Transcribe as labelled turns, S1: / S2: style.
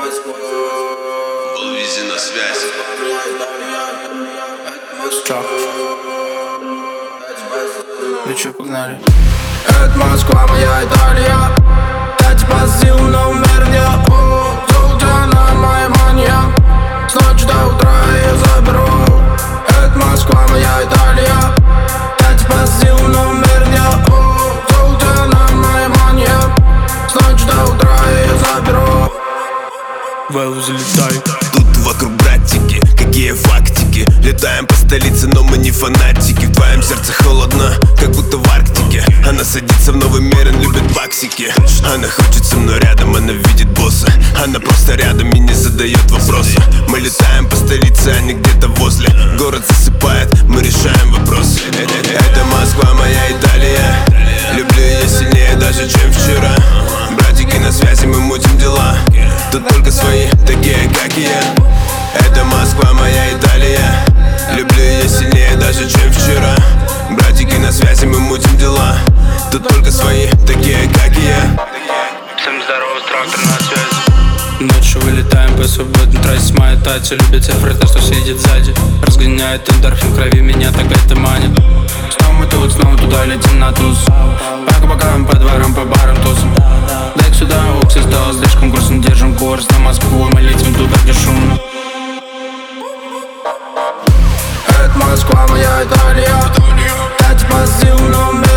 S1: Был везде на связи.
S2: Ну чё, погнали. Это Москва, моя Италия. Я тебя сил, но умер не золото, она моя мания. С ночи до утра я заберу. Это Москва, моя Италия. Я тебя сил, но умер не золото, она моя мания. С ночи до утра я заберу. Вэлл, залетай.
S1: Тут вокруг братики, какие фактики. Летаем по столице, но мы не фанатики. В твоем сердце холодно, как будто в Арктике. Она садится в новый мир, он любит баксики. Она хочет со мной рядом, она видит босса. Она просто рядом и не задает вопросы. Мы летаем по столице, а не где-то возле. Город засыпает, мы решаем вопросы. Это Москва, моя Италия. Люблю ее сильнее даже, чем вчера. Братики на связи, мы мутим дела. Тут только свои, такие как и я. Это Москва, моя Италия. Люблю ее сильнее даже, чем вчера. Братики на связи, мы мутим дела. Тут только свои, такие как и я.
S2: Всем здорово, трактор на связи. Ночью вылетаем по свободной трассе. Моя Татя любит цифры, то, что сидит сзади. Разгоняет эндорфин в крови, меня так это манит. Снова мы тут, снова туда летим на туз. По бокам, по дворам, по барам, тусам. Дай сюда, уксус стало слишком грустно. Держим курс на Москву, мы летим туда, где шумно. Это Москва, моя Италия. Я тебя сил, но